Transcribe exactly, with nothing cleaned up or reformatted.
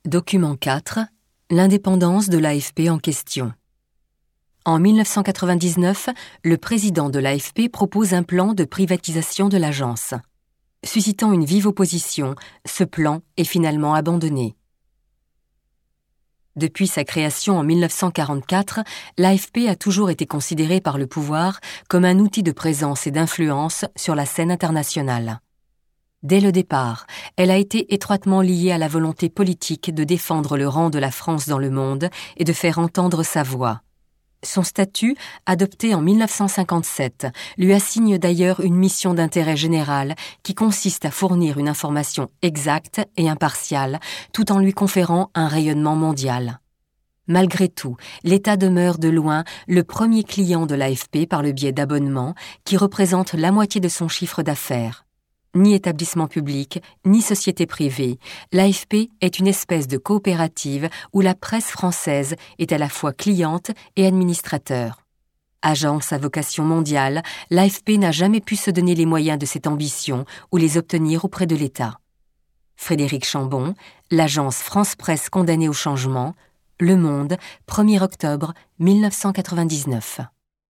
Document quatre. L'indépendance de l'A F P en question. En mille neuf cent quatre-vingt-dix-neuf, le président de l'A F P propose un plan de privatisation de l'agence. Suscitant une vive opposition, ce plan est finalement abandonné. Depuis sa création en mille neuf cent quarante-quatre, l'A F P a toujours été considérée par le pouvoir comme un outil de présence et d'influence sur la scène internationale. Dès le départ, elle a été étroitement liée à la volonté politique de défendre le rang de la France dans le monde et de faire entendre sa voix. Son statut, adopté en mille neuf cent cinquante-sept, lui assigne d'ailleurs une mission d'intérêt général qui consiste à fournir une information exacte et impartiale tout en lui conférant un rayonnement mondial. Malgré tout, l'État demeure de loin le premier client de l'A F P par le biais d'abonnements qui représentent la moitié de son chiffre d'affaires. Ni établissement public, ni société privée, l'A F P est une espèce de coopérative où la presse française est à la fois cliente et administrateur. Agence à vocation mondiale, l'A F P n'a jamais pu se donner les moyens de cette ambition ou les obtenir auprès de l'État. Frédéric Chambon, l'agence France Presse condamnée au changement, Le Monde, premier octobre mille neuf cent quatre-vingt-dix-neuf.